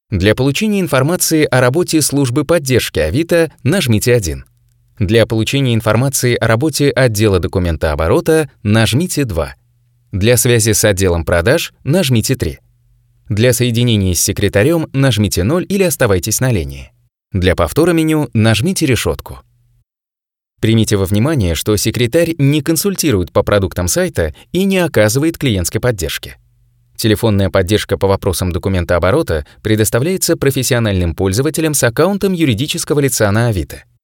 Для получения информации о работе службы поддержки Авито нажмите 1. Для получения информации о работе отдела документооборота нажмите 2. Для связи с отделом продаж нажмите 3. Для соединения с секретарем нажмите 0 или оставайтесь на линии. Для повтора меню нажмите решетку. Примите во внимание, что секретарь не консультирует по продуктам сайта и не оказывает клиентской поддержки. Телефонная поддержка по вопросам документооборота предоставляется профессиональным пользователям с аккаунтом юридического лица на Авито.